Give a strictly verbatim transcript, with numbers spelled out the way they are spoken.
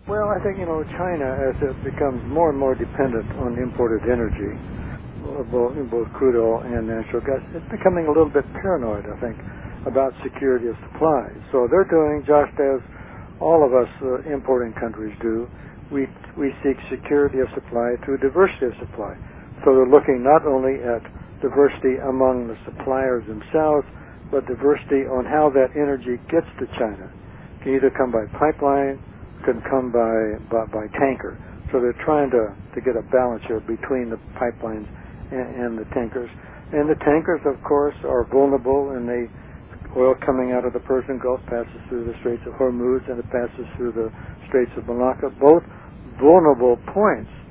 Well, I think, you know, China, as it becomes more and more dependent on imported energy, both, both crude oil and natural gas, it's becoming a little bit paranoid, I think, about security of supply. So they're doing just as all of us uh, importing countries do. We, we seek security of supply through diversity of supply. So they're looking not only at diversity among the suppliers themselves, but diversity on how that energy gets to China. It can either come by pipeline, can come by, by by tanker. So they're trying to, to get a balance here between the pipelines and, and the tankers. And the tankers, of course, are vulnerable, and the oil coming out of the Persian Gulf passes through the Straits of Hormuz, and it passes through the Straits of Malacca, both vulnerable points